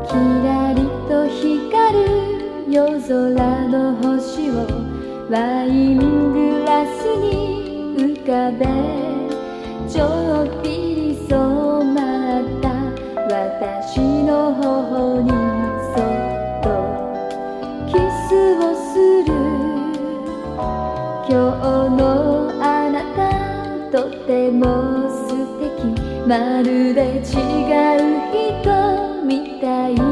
キラリと光る夜空の星をワイングラスに浮かべ、ちょっぴり染まった私の頬にそっとキスをする。今日のあなたとても素敵、まるで違う人みたい。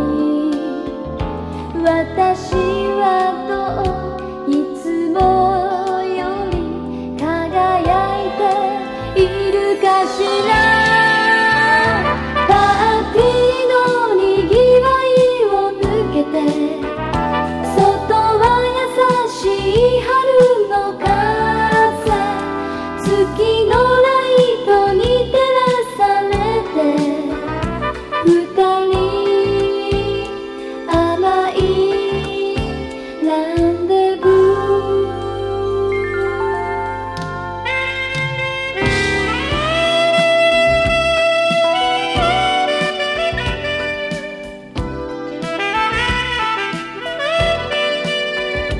私はどういつもより輝いているかしら。パーティーのにぎわいを抜けて、外は優しい春の風、月の